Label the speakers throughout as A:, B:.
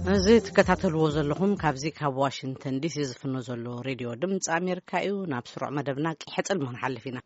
A: زي تكتاتلو زلهم كابزي كاب واشنطن دي سي زفنو زلو راديو دمص امريكا ايو نابسرع مدبنا قحصل من حلفينا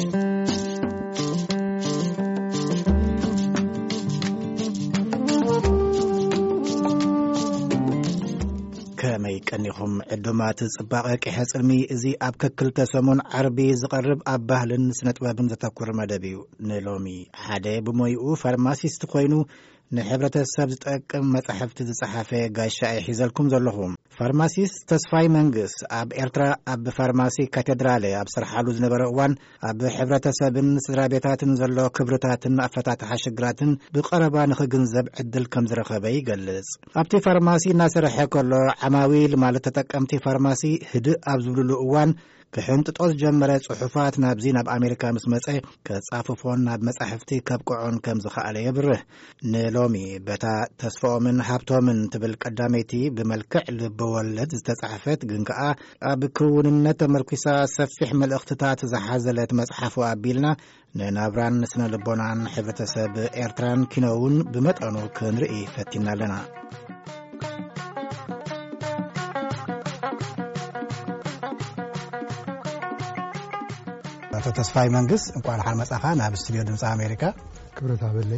B: كمي كنيهم عدمات صباقه قحصلمي ازي اب ككلته سمون عربي زقرب اب ባህልን ስነጥበብን ዘተኩር መደብዩ ነሎሚ ሓደ በሞይኡ ፋርማሲስት ኮይኑ ንሕብረተሰብ ዝጠቅም መጽሐፍቲ ዝጸሓፈ ጋሻ ይሕዘልኩም ዘለኹም ፋርማሲስት ተስፋይ መንግስት ኣብ ኤርትራ ኣብ ፋርማሲ ካቴድራል ኣብ ስርሓሉ ዝነበረ እዋን ኣብ ሕብረተሰብን ስድራቤታትን ዘሎ ክብርታትን ኣፈታትሓ ሽግራትን ብቀረባ ንኽግንዘብ ዕድል ከም ዝረኸበ ይገልጽ ኣብቲ ፋርማሲ እናሰርሐ ከሎ ዓማዊል ማለት ተጠቀምቲ ፋርማሲ ህድእ ኣብ ዝብልሉ እዋን كحنططوس جمره صحفات نابزي ناب امريكا مسمصه كصاففون ناب مصحفتي كبقعون كم زخاله يبره نلومي بتا تسفومن هابتومن تبل قداميتي بملكع لبولد تتصحفت غنقا ابكوننت مركيسا سفح ملختات زحازلت مصحف وابيلنا ننابران سنه لبونان حبرتسب ايرتران كينون بمطانو كنري فتينا لنا تسفاي منجس እንኳን حال መጽሐፋን ኣብ ስቱዲዮ ድምጽ አሜሪካ
C: ክብረት አበለይ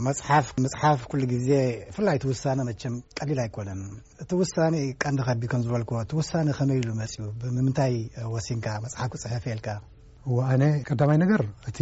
B: መጽሐፍ ኩሉ ጊዜ ፍላይ ተወሳነ መቸም ቀሊል አይቆለም ተወሳነ ቀንድ ኸቢ ከም ዝበልኮ ተወሳነ ከመይሉ መጽዩ በምንታይ ወሲንካ መጽሐፍ ጽሐፍ ይልካ
C: ወአነ ቀዳማይ ነገር እቲ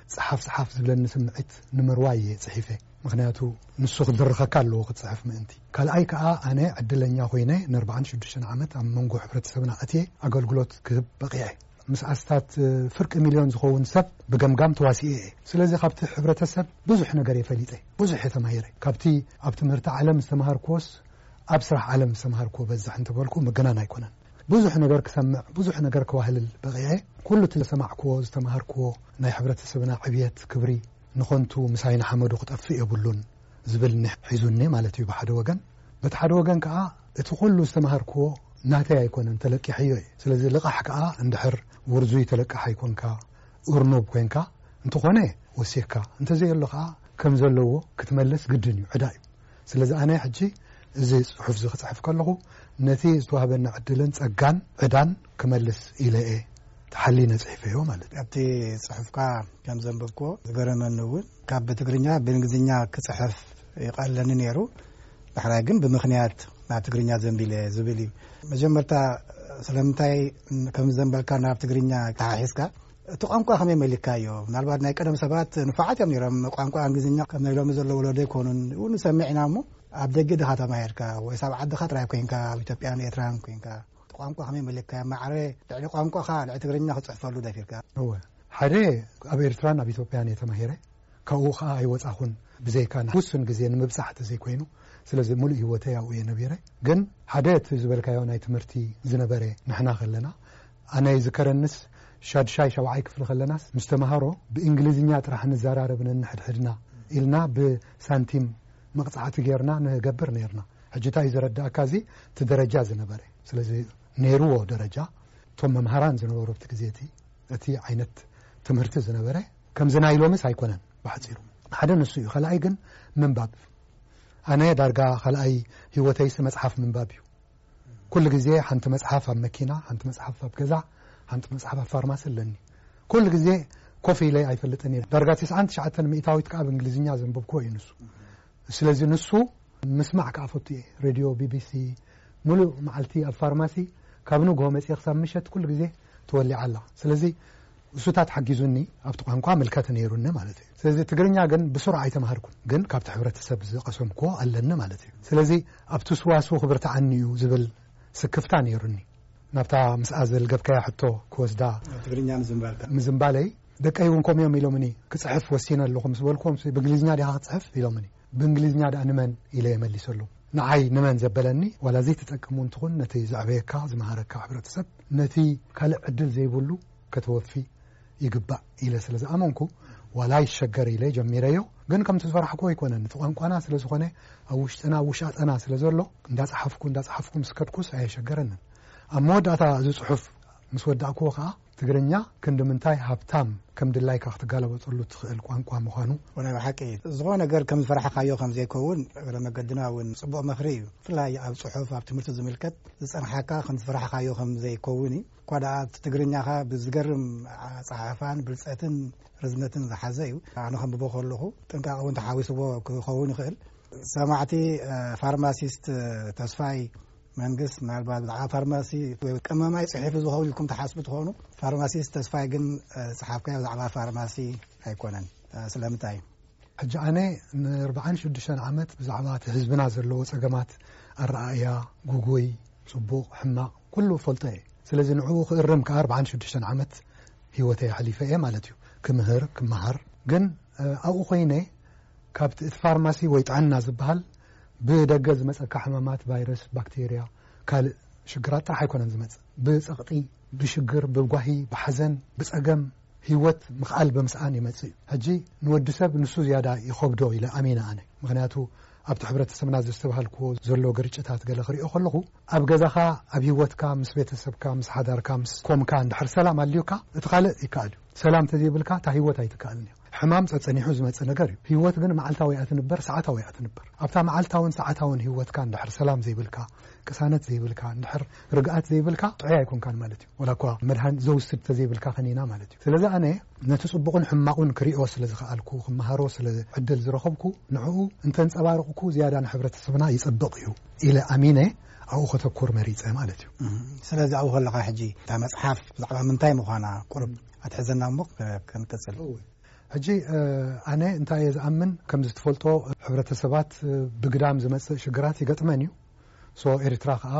C: ጽሐፍ ዝብለኒ ስምዒት ንመርዋይ ጽሒፈ ምክንያቱ ንሱ ክድርኸካ ኣለዎ ክጽሐፍ ምእንቲ ካልኣይ ከዓ ኣነ ዕድለኛ ኮይነ ን46 ዓመት ኣብ መንጎ ሕብረተሰብና ኣትየ አገልግሎት ክህብ በቂዐ مسأستات فرق مليون زخون سب بجمجام تواسية سلزي خبت حبرة سب بزح نجاري فليته بزح تمهيري كابتي أبتمرت عالم استمهار كوس أبصرح عالم استمهار كو بزح أنت بقولكم مجنان يكونن بزح نجار كسمع بزح نجار كواهل البقية كله تلسمع كو استمهار كو ناي حبرة سبنا عبيات كبري نخنتو مساين حمد وقت أفئ بلون زبل نحيزوني مالتي بحد وجن بتحد وجن كأ تقول استمهار كو ناتي يكون أنت لك حيوي سلزي لقح كأ اندحر ورزوي تلك حيكونكا أرنوب كوينكا أنت قناه وسيكا أنت زي اللقاء كم زلوا كتملس جدني عداي سلزي أنا حجي زي حفظ خصحف كله نتيجة توهبنا عدلن أجان عدان كملس إلى إيه تحلينا صحيفة يوم مالت
B: أبتي صحفكا كم زنبكو ذكرنا النول كاب بتقرنيا بإنجليزية كصحف يقال لنا نيرو بحراجن بمخنيات مع تقرنيا زبيلي مجمرتا سلامتاي كم زنبلكا ناب تقرنيا تحسكا تقامكو خمي ملكايو نالباد ناي قدم سبات نفعات يمنيرم قامكو انجليزيا كم نيلو مزلو ولودي كونن ونسمعنامو ابدغ دخاتا مايركا ويساب عد خطر كوينكا ايثيوبيان ايتران كوينكا تقامكو خمي ملكا معري دعي قامكو خال تقرنيا خصفلو دافيركا
C: هو حري اب ايتران اب ايثيوبيان يتمهيره كوخا ايوصاخون بزيكان وسن غزي نمبصحت زي كوينو سلازم ملء هوته ياو ينبيره ግን حدات زبلكايو ناي تمرتي زنبره نحنا خلنا انا يذكرنس شادشاي شوعي كفل خلناس مستمهارو بانجليزيا طرح نزاراربن نحدحدنا إلنا بسانتيم مقطعات غيرنا نغبر نيرنا حجتا يزردا كازي تدرجا زنبره سلازي نيرو درجا ثم مهران زنبرو بتكزيتي اتي عينت تمرت زنبره كم زنايلومس هيكونن بحصيرو حدا نسو خلاي ግን منباب أنا درجة خلأي هو تيس مصحف من بابيو كل جزء حنت مصحف مكينة حنت مصحف بكذا حنت مصحف فارماسي لني كل جزء كوفي لي أي فلتني درجة 9 مئتاوي تكاب إنجليزية زنبوب كوي نسو سلازي نسو مسمع كافوتي راديو BBC ملو معلتي الفارماسي كابنو قومس يخسر مشت كل جزء تولي على سلازي وسوتات حجزوني أبتقى هنقام ملكاتني يرونه مالتي سلازي تقرنيا جن بسرعة يتمهركم جن كابت حبرة السب قسم كوا قلنا مالتي سلازي أبتسواسو خبرت عني وزبل سكفتاني يروني نبتع مسأزل قبل كي حطه كوز دا
B: تقرنيا
C: مزمبالي دك أيونكم يوم يلومني كتصحف وسينا اللي خمس بالكم بإنجليزيا دي هتصحف يلومني بإنجليزيا ده أنا من إلى ملي سلو نعي نمن زبلني ولا زي تتأكمون تقول نتي زعبيكا زمهركا حبرة السب نتي كلا عدل زي بولو كتوفي يقبع إلى سلزة أمانكو ولا يشجر إليه جميريو جن كم تزفر حكوا يكونن فأنا سلزة خانة وشات أنا سلزة له نداس حفكم سكتكوس أي شجرنا أما داتا زي صحف مسود أكوها ትግርኛ ክንድምንታይ ሃብታም ከም ድላይካ ክትጋለበፀሉ ትኽእል ቋንቋ ምዃኑ
B: ወናይ ሓቂ ዝኾነ ነገር ከም ዝፈራሕካዮ ከም ዘይከውን እግረ መገድና እውን ጽቡቕ መኽሪ እዩ ብፍላይ ኣብ ጽሑፍ ኣብ ትምህርቲ ዝምልከት ዝጸንሓካ ከም ዝፈራሕካዮ ከም ዘይከውን ኳዳ ትግርኛኻ ብዝገርም ጸሓፋን ብልፀትን ርዝነትን ዝሓዘ እዩ ኣነ ከም ብቦ ከለኹ ጥንቃቐ እውን ተሓዊስዎ ክኸውን ይኽእል ሰማዕቲ ፋርማሲስት ተስፋይ መንግስት ምናልባት ብዛዕባ ፋርማሲ ቀመማይ ጽሒፍ ዝኸውን ኢልኩም ተሓስቡ ትኾኑ ፋርማሲስት ተስፋይ ግን ጽሓፍካዮ ብዛዕባ ፋርማሲ ኣይኮነን ስለምንታይ
C: ሕጂ ኣነ ን46 ዓመት ብዛዕባ እቲ ህዝብና ዘለዎ ጸገማት ኣረኣእያ ጉጉይ ጽቡቕ ሕማቕ ኩሉ ፈልጦ እየ ስለዚ ንዕኡ ክእርም ከ46 ዓመት ህይወተይ ሓሊፈ እየ ማለት እዩ ክምሃር ግን ኣብኡ ኮይነ ካብቲ እቲ ፋርማሲ ወይ ጥዕና ዝበሃል ብደገ ዝመፀካ ሕማማት ቫይረስ ባክቴርያ ካልእ ሽግራት ጥራሕ ኣይኮነን ዝመፅእ ብፀቕጢ ብሽግር ብጓሂ ብሓዘን ብፀገም ህይወት ምኽኣል ብምስኣን ይመፅእ እዩ ሕጂ ንወዲ ሰብ ንሱ ዝያዳ ይኸብዶ ኢለ ኣሚና ኣነ ምክንያቱ ኣብቲ ሕብረተሰብና ዝተባሃልክዎ ዘሎ ግርጭታት ገለ ክሪኦ ከለኹ ኣብ ገዛኻ ኣብ ህይወትካ ምስ ቤተሰብካ ምስ ሓዳርካ ምስ ኮምካ እንድሕር ሰላም ኣልዩካ እቲ ካልእ ይከኣል እዩ ሰላም ተዘይብልካ እታ ህይወት ኣይትከኣልን እያ ሕማም ፀፀኒሑ ዝመፅእ ነገር እዩ ህይወት ግን መዓልታዊ ኣትንበር ሰዓታዊ ኣትንበር ኣብታ መዓልታውን ሰዓታውን ህይወትካ እንድሕር ሰላም ዘይብልካ ቅሳነት ዘይብልካ እንድሕር ርግኣት ዘይብልካ ጥዑይ ኣይኮንካን ማለት እዩ ወላ እኳ መድሃን ዘውስድ ተዘይብልካ ኸኒና ማለት እዩ ስለዚ ኣነ ነቲ ጽቡቕን ሕማቑን ክሪኦ ስለ ዝኽኣልኩ ክመሃሮ ስለ ዕድል ዝረኸብኩ ንዕኡ እንተንፀባርቕኩ ዝያዳ ንሕብረተሰብና ይጽብቕ እዩ ኢለ ኣሚነ ኣብኡ ከተኩር መሪፀ ማለት እዩ
B: ስለዚ ኣብኡ ከለኻ ሕጂ እታ መፅሓፍ ብዛዕባ ምንታይ ምዃና ቁርብ ኣትሕዘና እሞ ክንቅፅል ሕጂ ኣነ እንታይ እየ ዝኣምን ከም ዝትፈልጦ ሕብረተሰባት ብግዳም ዝመፅእ ሽግራት ይገጥመን እዩ ሶ ኤርትራ ከዓ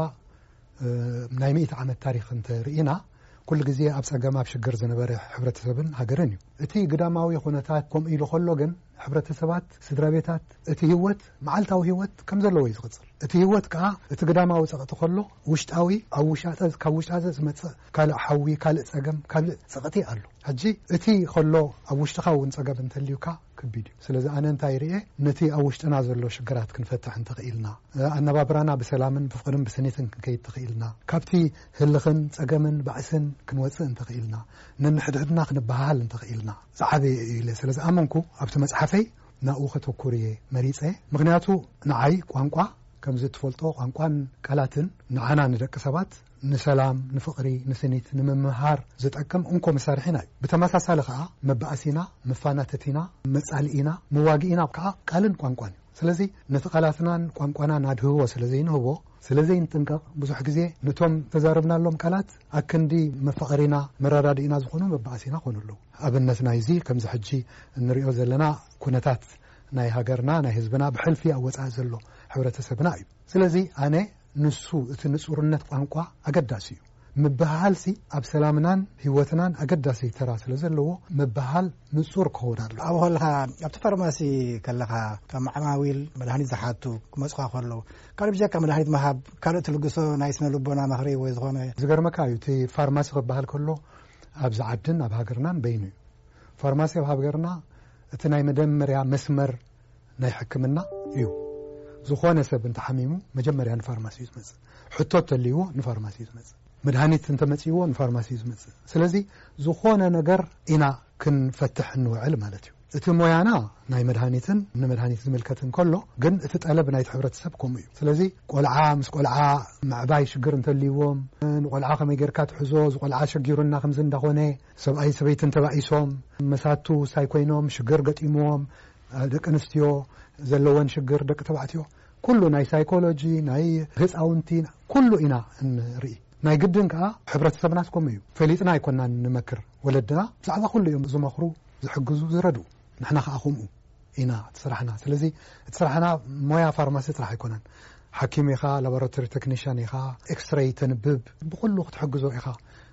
B: ናይ 100 ዓመት ታሪክ እንተርኢና ኩሉ ግዜ ኣብ ፀገም ኣብ ሽግር ዝነበረ ሕብረተሰብን ሃገርን እዩ እቲ ግዳማዊ ኩነታት ከምኡ ኢሉ ከሎ ግን ሕብረተሰባት ስድራ ቤታት እቲ ህይወት መዓልታዊ ህይወት ከም ዘለዎ እዩ ዝቕፅል እቲ ህይወት ከዓ እቲ ግዳማዊ ፀቕጢ ከሎ ውሽጣዊ ኣብ ውሽጣ ካብ ውሽጣ ዝመፅእ ካልእ ሓዊ ካልእ ፀገም ካልእ ፀቕጢ ኣሎ ሕጂ እቲ ከሎ ኣብ ውሽጥኻ እውን ፀገም እንተልዩካ ከቢድ እዩ ስለዚ ኣነ እንታይ ርኤ ነቲ ኣብ ውሽጥና ዘሎ ሽግራት ክንፈትሕ እንተኽኢልና ኣነባብራና ብሰላምን ብፍቕርን ብስኒትን ክንከይድ ተኽኢልና ካብቲ ህልኽን ፀገምን ባዕስን ክንወፅእ እንተኽኢልና ነንሕድሕድና ክንበሃል እንተኽኢልና ዝዓበየ ኢለ ስለዚ ኣመንኩ ኣብቲ መፅሓፈይ ናብኡ ከተኩር እየ መሪፀ ምክንያቱ ንዓይ ቋንቋ ከም ዝትፈልጦ ቋንቋን ቃላትን ንዓና ንደቂ ሰባት ንሰላም ንፍቕሪ ንስኒት ንምምሃር ዝጠቅም እንኮ መሳርሒና እዩ ብተመሳሳሊ ከዓ መባእሲና መፋናተቲና መጻልኢና መዋጊኢና ከዓ ቃልን ቋንቋን እዩ ስለዚ ነቲ ቃላትናን ቋንቋና ናድህቦ ስለዘይንህቦ ስለዘይንጥንቀቕ ብዙሕ ግዜ ነቶም ተዛረብናሎም ቃላት ኣክንዲ መፈቐሪና መረዳድኢና ዝኾኑ መባእሲና ኮኑ ኣለዉ ኣብነት ናይዚ ከምዚ ሕጂ እንሪኦ ዘለና ኩነታት ናይ ሃገርና ናይ ህዝብና ብሕልፊ ኣብ ወፃኢ ዘሎ ሕብረተሰብና እዩ ስለዚ ኣነ ንሱ እቲ ንጹርነት ቋንቋ ኣገዳሲ እዩ ምብሃልሲ ኣብ ሰላምናን ህይወትናን ኣገዳሲ ተራ ስለ ዘለዎ ምብሃል ንጹር ክኸውን ኣሎ ኣብኡ ከለኻ ኣብቲ ፋርማሲ ከለኻ ከም ዓማዊል መድሃኒት ዝሓቱ ክመፅኻ ከለዉ ካልእ ብጀካ መድሃኒት ምሃብ ካልእ ትልግሶ ናይ ስነ ልቦና ምኽሪ ወይ ዝኾነ
C: ዝገርመካ እዩ እቲ ፋርማሲ ክበሃል ከሎ ኣብዚ ዓድን ኣብ ሃገርናን በይኑ እዩ ፋርማሲ ኣብ ሃገርና እቲ ናይ መጀመርያ መስመር ናይ ሕክምና እዩ ዝኾነ ሰብ እንተሓሚሙ መጀመርያ ንፋርማሲ እዩ ዝመፅእ ሕቶት ተልይዎ ንፋርማሲ እዩ ዝመፅእ መድሃኒት እንተመፅይዎ ንፋርማሲ እዩ ዝመፅእ ስለዚ ዝኾነ ነገር ኢና ክንፈትሕ እንውዕል ማለት እዩ እቲ ሞያና ናይ መድሃኒትን ንመድሃኒት ዝምልከትን ከሎ ግን እቲ ጠለብ ናይቲ ሕብረተሰብ ከምኡ እዩ ስለዚ ቆልዓ ምስ ቆልዓ ማዕባይ ሽግር እንተልይዎም ንቆልዓ ከመይ ጌርካ ትሕዞ ዝቆልዓ ሸጊሩና ከምዚ እንዳኾነ ሰብኣይ ሰበይትን ተባኢሶም መሳቱ ሳይ ኮይኖም ሽግር ገጢምዎም ደቂ ኣንስትዮ ዘለወን ሽግር ደቂ ተባዕትዮ ኩሉ ናይ ሳይኮሎጂ ናይ ህፃውንቲ ኩሉ ኢና ንርኢ ናይ ግድን ከዓ ሕብረተሰብናስ ከምኡ እዩ ፈሊጥና ኣይኮንና ንመክር ወለድና ብዛዕባ ኩሉ እዮም ዝመኽሩ ዝሕግዙ ዝረድኡ ንሕና ከዓ ከምኡ ኢና ትስራሕና ስለዚ እትስራሕና ሞያ ፋርማሲ ጥራሕ ኣይኮነን ሓኪም ኢኻ ላቦራቶሪ ቴክኒሽያን ኢኻ ኤክስሬይ ተንብብ ብኩሉ ክትሕግዞ ኢኻ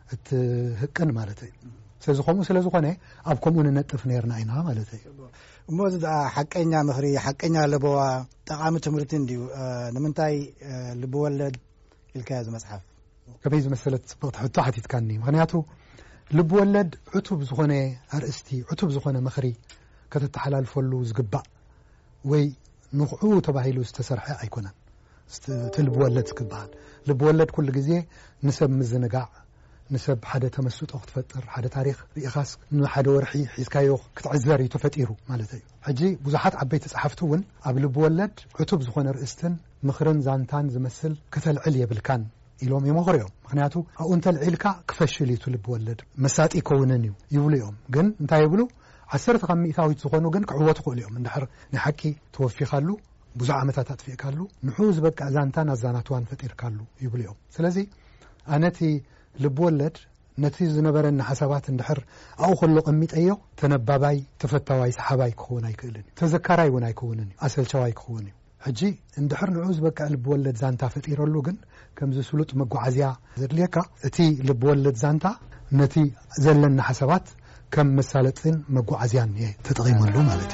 C: እትህቅን ማለት እዩ ስለዚ ከምኡ ስለ ዝኾነ ኣብ ከምኡ ንነጥፍ ነርና ኢና ማለት እዩ
B: እሞ እዚ ሓቀኛ ምኽሪ ሓቀኛ ልበዋ ጠቓሚ ትምህርቲ እንድዩ ንምንታይ ልብወለድ ኢልካዮ ዝመፅሓፍ
C: ከመይ ዝመሰለት ፅብቕቲ ሕቶ ሓቲትካኒ ምክንያቱ ልብወለድ ዕቱብ ዝኾነ ኣርእስቲ ዕቱብ ዝኾነ ምኽሪ ከተተሓላልፈሉ ዝግባእ ወይ ንኽዑ ተባሂሉ ዝተሰርሐ ኣይኮነን እቲ ልብወለድ ዝክበሃል ልብወለድ ኩሉ ግዜ ንሰብ ምዝንጋዕ نسب حدا تمسط أخت فتر حدا تاريخ رئيخاس إنه حدا ورحي حيسكايو كتعزر يتفتيرو مالتي حجي بزحات عبيت صحفتون قبل بولد عتب زخون رئيستن مخرن زانتان زمثل كتل عليا بالكان إلهم يمغريهم مخنياتو أو أنت العلكة كفشلي تلب ولد مسات يكوننيو يقولوا يوم جن أنت يقولوا عسرت قمي ثاوي تزخونو جن كعوة تقول يوم ندحر نحكي توفي خلو بزع متاتات في كالو نحوز بك زانتان الزاناتوان فتير كالو يقولوا يوم سلازي أنتي لبولد نتيز نبرن حسابات ندحر أو خلق أميت أيو تنباباي تفتواي سحاباي كوناي كلني تذكراي وناي كونني أصل شواي كوني حجي اندحر نعوز بك لبولد زانتا فتيرلو جن كم زي سلوط مقعزيا زرليكا اتي لبولد زانتا نتي زلنا حسابات كم مسالتين مقعزيان تتغيمون له مالتي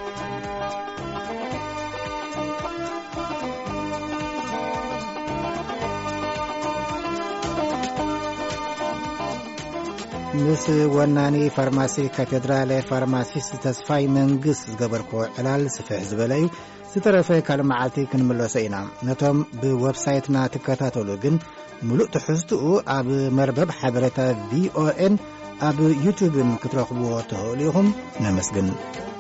B: نس وناني فارماسي كاتدرال فارماسيست تسفاي منقص قبركو علال سفح زبلايو سترفي كالمعاتي كنملوسينا نتوم بويب سايتنا تكتاتولو جن ملوء تحزتو اب مربب حبرتا VON اب يوتيوب كترخبو تهوليهم نمسجن